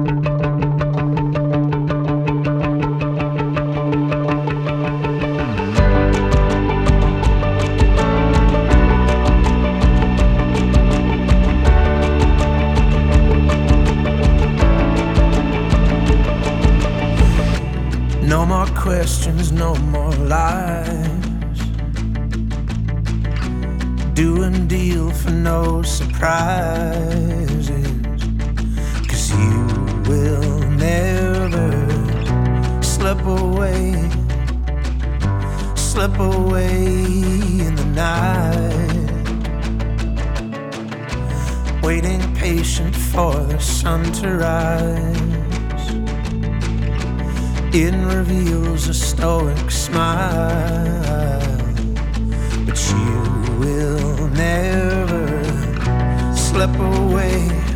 No more questions, no more lies. Do and deal for no surprises. 'C's you will never slip away in the night. Waiting patient for the sun to rise. It reveals a stoic smile, but you will never slip away.